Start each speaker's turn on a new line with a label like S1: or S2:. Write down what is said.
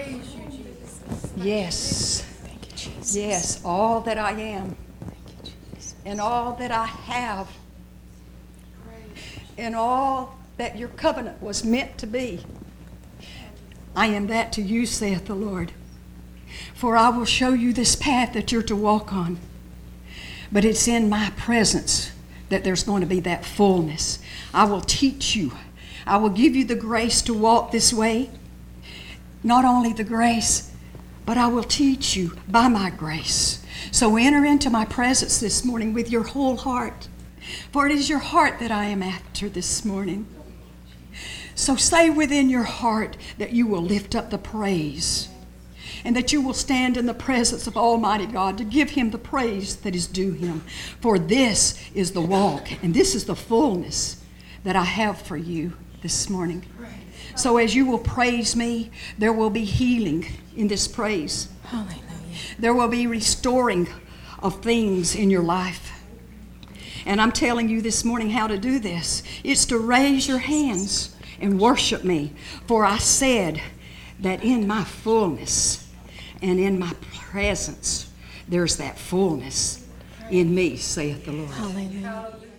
S1: Yes. Yes, all that I am and all that I have and all that your covenant was meant to be. I am that to you, saith the Lord. For I will show you this path that you're to walk on. But it's in my presence that there's going to be that fullness. I will teach you. I will give you the grace to walk this way. Not only the grace, but I will teach you by my grace. So enter into my presence this morning with your whole heart. For it is your heart that I am after this morning. So say within your heart that you will lift up the praise and that you will stand in the presence of Almighty God to give him the praise that is due him. For this is the walk and this is the fullness that I have for you this morning. So as you will praise me, there will be healing in this praise.
S2: Hallelujah.
S1: There will be restoring of things in your life. And I'm telling you this morning how to do this. It's to raise your hands and worship me. For I said that in my fullness and in my presence, there's that fullness in me, saith the Lord.
S2: Hallelujah.